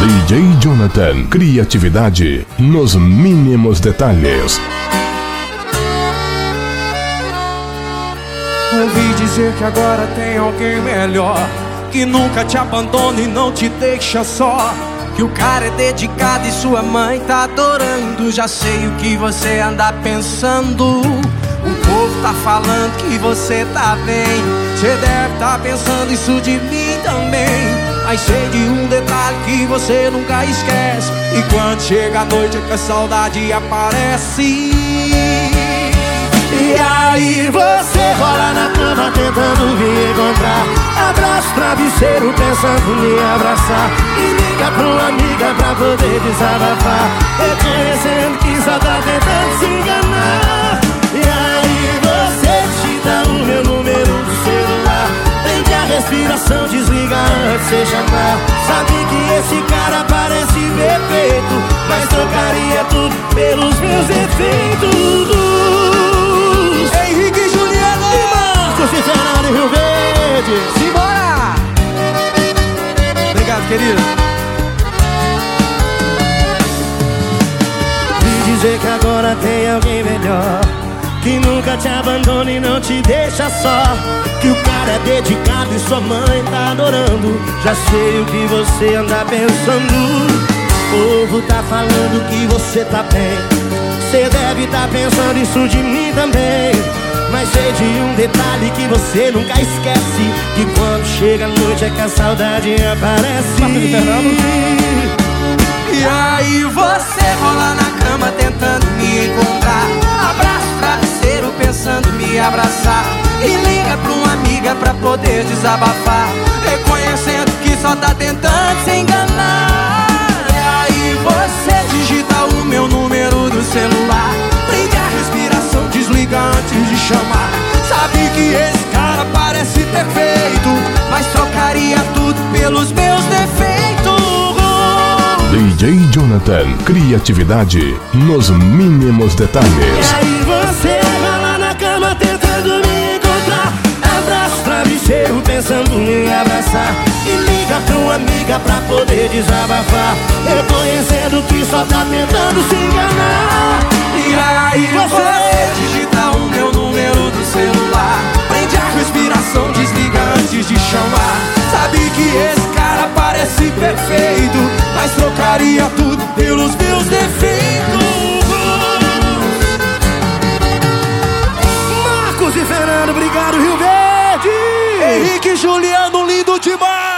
DJ Jonathan, criatividade nos mínimos detalhes. Ouvi dizer que agora tem alguém melhor, que nunca te abandona e não te deixa só, que o cara é dedicado e sua mãe tá adorando. Já sei o que você anda pensando. O povo tá falando que você tá bem. Você deve tá pensando isso de mim também. Mas sei de um detalhe que você nunca esquece, e quando chega a noite é que a saudade aparece. E aí você rola na cama tentando me encontrar, abraço travesseiro pensando em me abraçar, e liga pra uma amiga pra poder desabafar, reconhecendo que só tá tentando se enganar. E aí você digita o meu número do celular, prende a respiração, desliga antes de chamar. Sabe que esse cara parece perfeito, mas trocaria tudo pelos meus defeitos. Henrique e Juliano E Marcos e Fernando Rio Verde. Simbora! Obrigado, querido. Vi dizer que agora tem alguém melhor, que nunca te abandona e não te deixa só, que o cara é dedicado e sua mãe tá adorando. Já sei o que você anda pensando. O povo tá falando que você tá bem. Você deve tá pensando isso de mim também. Mas sei de um detalhe que você nunca esquece, que quando chega a noite é que a saudade aparece. E aí você rola na cama tentando me encontrar, abraço travesseiro pensando em me abraçar, e liga pra uma amiga pra poder desabafar, reconhecendo que só tá tentando se enganar. E aí você digita o meu número do celular, prende a respiração, desliga antes de chamar. Sabe que esse cara parece perfeito, mas trocaria tudo pelos meus defeitos. DJ Jonathan, criatividade nos mínimos detalhes. E aí você vai lá na cama tentando me encontrar, abraço travesseiro pensando em me abraçar, e liga pra uma amiga pra poder desabafar, reconhecendo que só tá tentando se enganar. E aí você digita o meu número do celular, prende a respiração, desliga antes de chamar. Sabe que esse cara parece perfeito, mas trocaria tudo pelos meus defeitos. Marcos e Fernando, obrigado, Rio Verde. Henrique e Juliano, lindo demais.